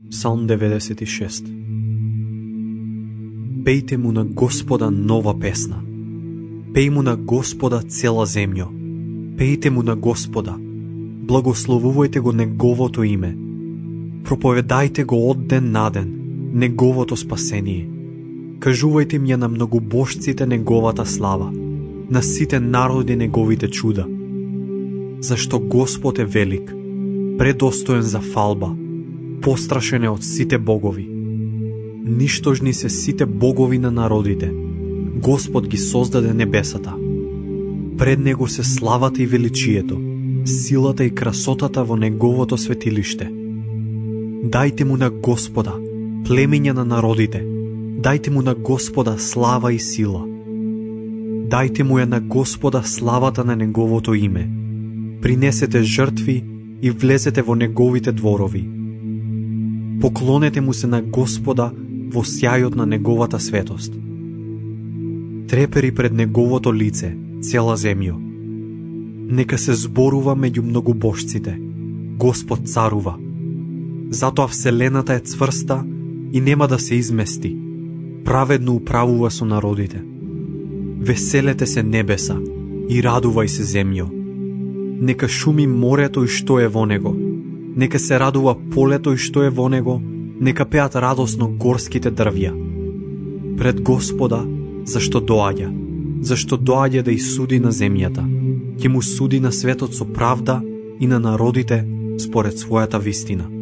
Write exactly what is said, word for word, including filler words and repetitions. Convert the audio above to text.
Псалм деветдесет и шест. Пејте му на Господа нова песна. Пеј му на Господа цела земјо. Пејте му на Господа. Благословувајте го Неговото име. Проповедајте го од ден на ден, Неговото спасение. Кажувајте ми ја на многобожците Неговата слава, на сите народи Неговите чуда. Зашто Господ е велик, предостоен за фалба, пострашен е од сите богови. Ништожни се сите богови на народите. Господ ги создаде небесата. Пред Него се славата и величието, силата и красотата во Неговото светилиште. Дајте му на Господа, племиња на народите, дајте му на Господа слава и сила. Дајте му ја на Господа славата на Неговото име. Принесете жртви и влезете во Неговите дворови. Поклонете му се на Господа во сјајот на Неговата светост. Трепери пред Неговото лице цела земја. Нека се зборува меѓу многобожците. Господ царува. Затоа вселената е цврста и нема да се измести. Праведно управува со народите. Веселете се небеса и радувај се земјо. Нека шуми морето и што е во него. Нека се радува полето и што е во него. Нека пеат радосно горските дрвја. Пред Господа, зашто доаѓа, зашто доаѓа да исуди на земјата. Ќе му суди на светот со правда и на народите според својата вистина.